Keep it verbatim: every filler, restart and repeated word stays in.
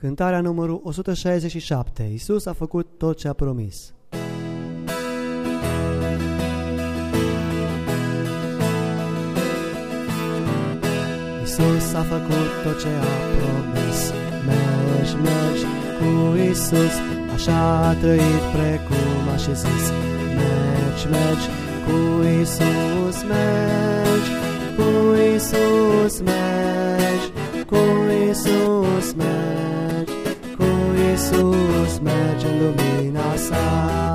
Cântarea numărul o sută șaizeci și șapte. Iisus a făcut tot ce a promis. Iisus a făcut tot ce a promis. Mergi, mergi cu Iisus, așa a trăit precum a și zis. Mergi, mergi cu Iisus, mergi cu Iisus, mergi cu Iisus, mergi cu Iisus, mergi în lumina sa.